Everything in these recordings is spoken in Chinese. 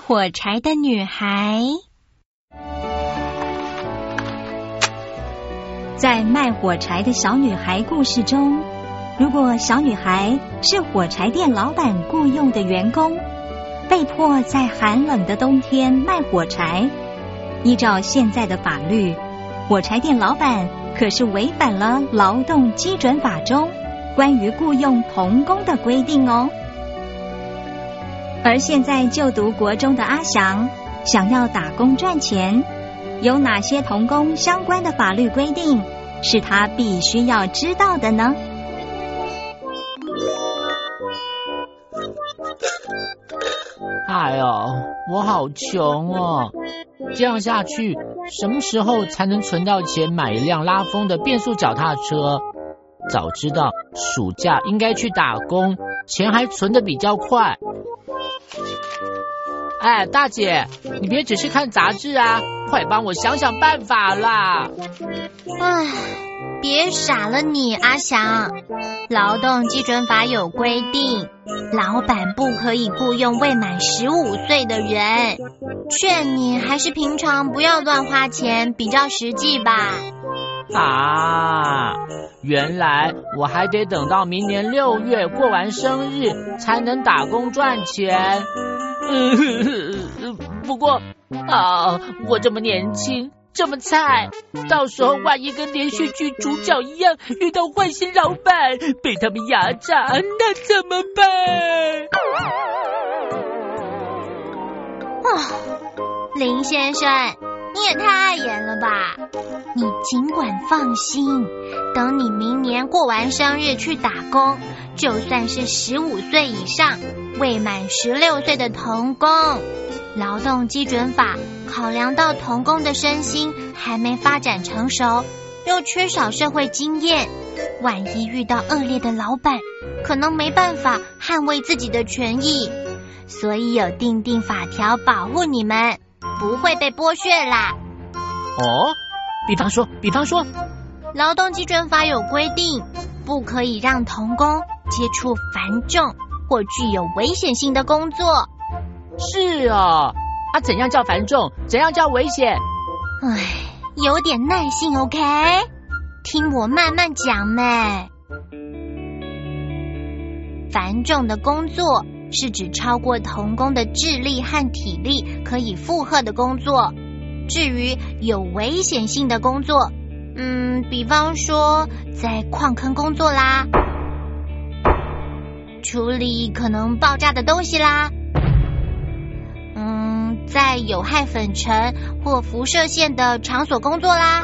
火柴的女孩。 在卖火柴的小女孩故事中，如果小女孩是火柴店老板雇佣的员工，被迫在寒冷的冬天卖火柴，依照现在的法律，火柴店老板可是违反了劳动基准法中关于雇佣童工的规定哦。而现在就读国中的阿翔想要打工赚钱，有哪些童工相关的法律规定是他必须要知道的呢？ 哎呦，我好穷哦！这样下去，什么时候才能存到钱买一辆拉风的变速脚踏车？早知道暑假应该去打工，钱还存得比较快。哎，大姐，你别只是看杂志啊，快帮我想想办法啦！ 唉，别傻了你，阿翔。劳动基准法有规定，老板不可以雇佣未满15岁的人。劝你还是平常不要乱花钱，比较实际吧。 啊，原来我还得等到明年6月过完生日才能打工赚钱。不过我这么年轻，这么菜，到时候万一跟连续剧主角一样遇到坏心老板，被他们压榨，那怎么办？ 林先生，你也太严了吧！你尽管放心，等你明年过完生日去打工，就算是15岁以上未满16岁的童工，劳动基准法考量到童工的身心还没发展成熟，又缺少社会经验，万一遇到恶劣的老板，可能没办法捍卫自己的权益，所以有订定法条保护你们，不会被剥削啦。 哦，比方说， 劳动基准法有规定，不可以让童工接触繁重或具有危险性的工作。 是哦，怎样叫繁重？怎样叫危险？ 有点耐性 OK， 听我慢慢讲咩。繁重的工作是指超过童工的智力和体力可以负荷的工作。至于有危险性的工作，比方说在矿坑工作啦，处理可能爆炸的东西啦，在有害粉尘或辐射线的场所工作啦，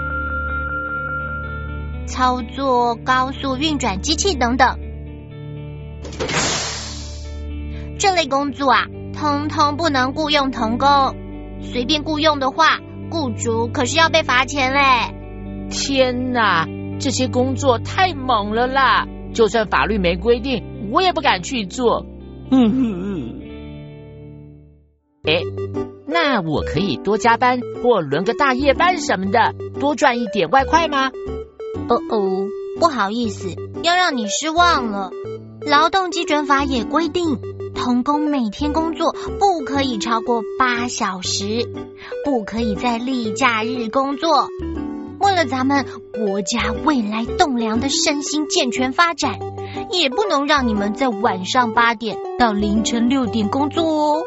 操作高速运转机器等等。这类工作通通不能雇佣童工，随便雇佣的话，雇主可是要被罚钱嘞。 天哪，这些工作太猛了啦！就算法律没规定，我也不敢去做。那我可以多加班或轮个大夜班什么的，多赚一点外快吗？ 不好意思，要让你失望了。劳动基准法也规定，童工每天工作不可以超过8小时，不可以在例假日工作。为了咱们国家未来栋梁的身心健全发展，也不能让你们在晚上8点到凌晨6点工作哦。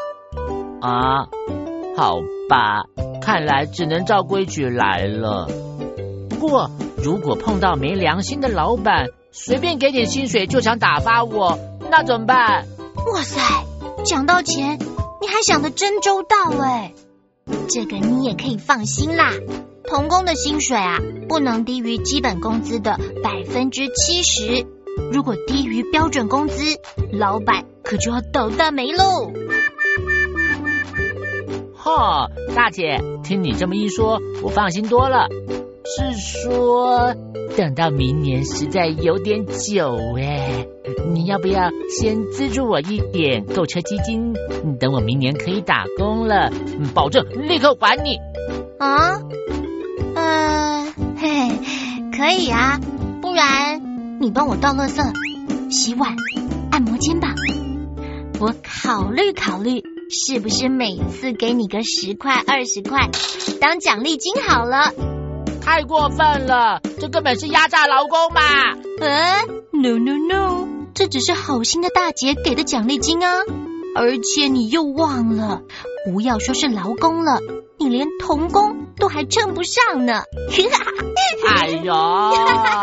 好吧，看来只能照规矩来了。不过如果碰到没良心的老板，随便给点薪水就想打发我，那怎么办？ 哇塞，讲到钱你还想得真周到哎！这个你也可以放心啦，童工的薪水不能低于基本工资的70%，如果低于标准工资，老板可就要倒大霉喽。 大姐，听你这么一说，我放心多了。是说等到明年实在有点久你要不要先资助我一点购车基金，等我明年可以打工了，保证立刻还你。 可以不然你帮我倒垃圾、洗碗、按摩肩膀，我考虑考虑是不是每次给你个10块、20块当奖励金好了？ 太过分了，这根本是压榨劳工嘛 ！No no no， 这只是好心的大姐给的奖励金啊！而且你又忘了，不要说是劳工了，你连童工都还称不上呢！ 哎呦！